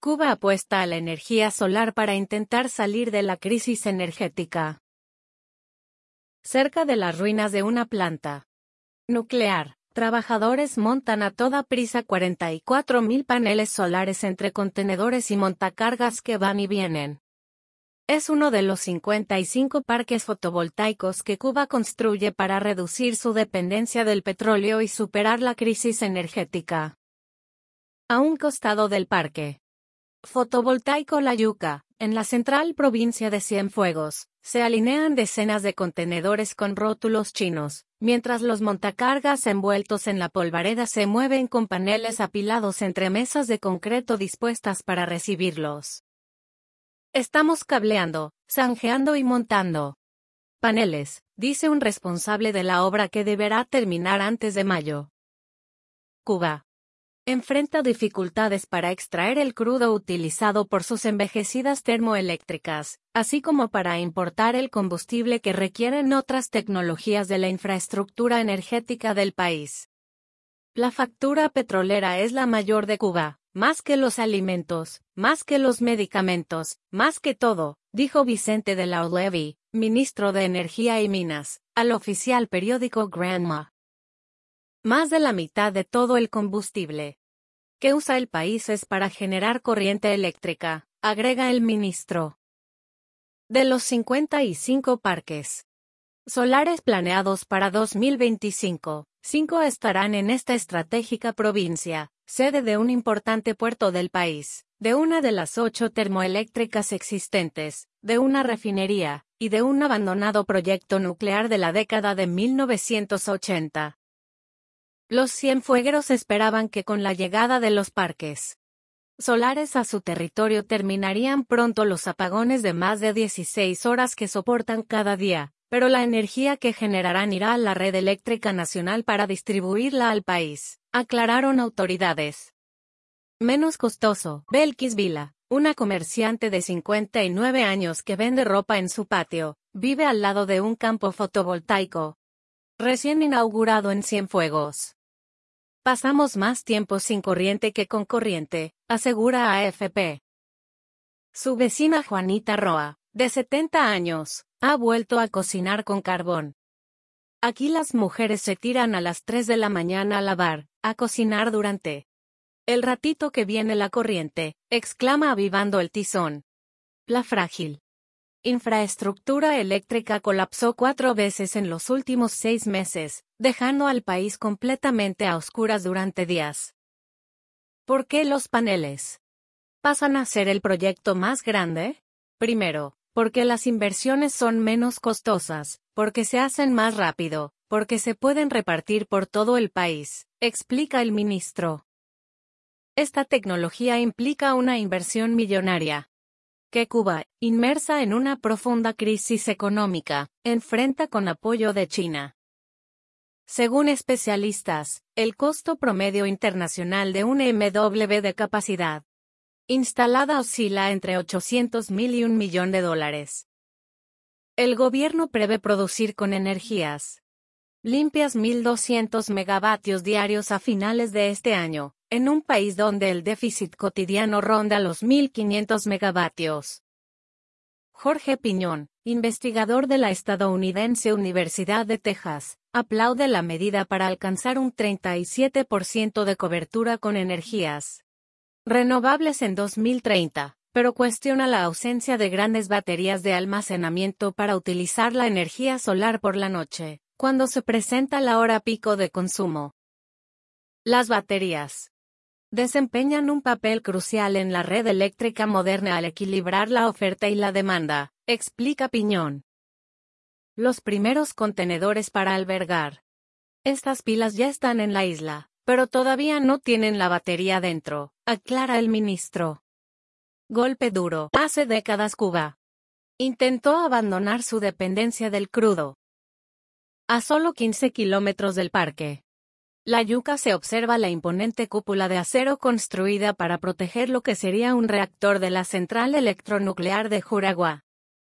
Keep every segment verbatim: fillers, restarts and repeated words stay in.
Cuba apuesta a la energía solar para intentar salir de la crisis energética. Cerca de las ruinas de una planta nuclear, trabajadores montan a toda prisa cuarenta y cuatro mil paneles solares entre contenedores y montacargas que van y vienen. Es uno de los cincuenta y cinco parques fotovoltaicos que Cuba construye para reducir su dependencia del petróleo y superar la crisis energética. A un costado del parque fotovoltaico La Yuca, en la central provincia de Cienfuegos, se alinean decenas de contenedores con rótulos chinos, mientras los montacargas envueltos en la polvareda se mueven con paneles apilados entre mesas de concreto dispuestas para recibirlos. Estamos cableando, zanjeando y montando paneles, dice un responsable de la obra que deberá terminar antes de mayo. Cuba enfrenta dificultades para extraer el crudo utilizado por sus envejecidas termoeléctricas, así como para importar el combustible que requieren otras tecnologías de la infraestructura energética del país. La factura petrolera es la mayor de Cuba, más que los alimentos, más que los medicamentos, más que todo, dijo Vicente de la Levy, ministro de Energía y Minas, al oficial periódico Granma. Más de la mitad de todo el combustible que usa el país es para generar corriente eléctrica, agrega el ministro. De los cincuenta y cinco parques solares planeados para dos mil veinticinco, cinco estarán en esta estratégica provincia, sede de un importante puerto del país, de una de las ocho termoeléctricas existentes, de una refinería, y de un abandonado proyecto nuclear de la década de mil novecientos ochenta. Los cienfuegueros esperaban que con la llegada de los parques solares a su territorio terminarían pronto los apagones de más de dieciséis horas que soportan cada día, pero la energía que generarán irá a la red eléctrica nacional para distribuirla al país, aclararon autoridades. Menos costoso, Belkis Vila, una comerciante de cincuenta y nueve años que vende ropa en su patio, vive al lado de un campo fotovoltaico recién inaugurado en Cienfuegos. Pasamos más tiempo sin corriente que con corriente, asegura A F P. Su vecina Juanita Roa, de setenta años, ha vuelto a cocinar con carbón. Aquí las mujeres se tiran a las tres de la mañana a lavar, a cocinar durante el ratito que viene la corriente, exclama avivando el tizón. La frágil infraestructura eléctrica colapsó cuatro veces en los últimos seis meses, dejando al país completamente a oscuras durante días. ¿Por qué los paneles pasan a ser el proyecto más grande? Primero, porque las inversiones son menos costosas, porque se hacen más rápido, porque se pueden repartir por todo el país, explica el ministro. Esta tecnología implica una inversión millonaria que Cuba, inmersa en una profunda crisis económica, enfrenta con apoyo de China. Según especialistas, el costo promedio internacional de un M W de capacidad instalada oscila entre ochocientos mil y un millón de dólares. El gobierno prevé producir con energías limpias mil doscientos megavatios diarios a finales de este año, en un país donde el déficit cotidiano ronda los mil quinientos megavatios. Jorge Piñón, investigador de la estadounidense Universidad de Texas, aplaude la medida para alcanzar un treinta y siete por ciento de cobertura con energías renovables en dos mil treinta, pero cuestiona la ausencia de grandes baterías de almacenamiento para utilizar la energía solar por la noche, cuando se presenta la hora pico de consumo. Las baterías desempeñan un papel crucial en la red eléctrica moderna al equilibrar la oferta y la demanda, explica Piñón. Los primeros contenedores para albergar estas pilas ya están en la isla, pero todavía no tienen la batería dentro, aclara el ministro. Golpe duro. Hace décadas Cuba intentó abandonar su dependencia del crudo. A solo quince kilómetros del parque La Yuca se observa la imponente cúpula de acero construida para proteger lo que sería un reactor de la central electronuclear de Juragua.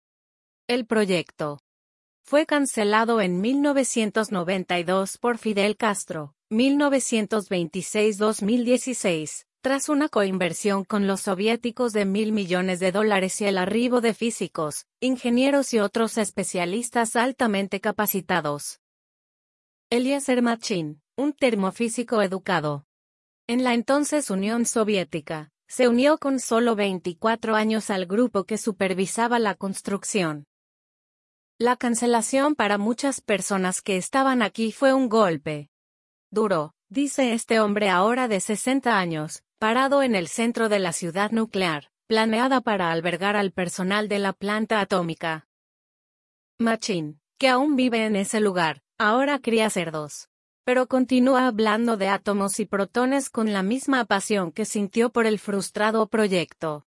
El proyecto fue cancelado en mil novecientos noventa y dos por Fidel Castro, mil novecientos veintiséis a dos mil dieciséis, Tras una coinversión con los soviéticos de mil millones de dólares y el arribo de físicos, ingenieros y otros especialistas altamente capacitados. Eliezer Machin, un termofísico educado en la entonces Unión Soviética, se unió con solo veinticuatro años al grupo que supervisaba la construcción. La cancelación para muchas personas que estaban aquí fue un golpe duro, dice este hombre ahora de sesenta años, parado en el centro de la ciudad nuclear, planeada para albergar al personal de la planta atómica. Machin, que aún vive en ese lugar, ahora cría cerdos. Pero continúa hablando de átomos y protones con la misma pasión que sintió por el frustrado proyecto.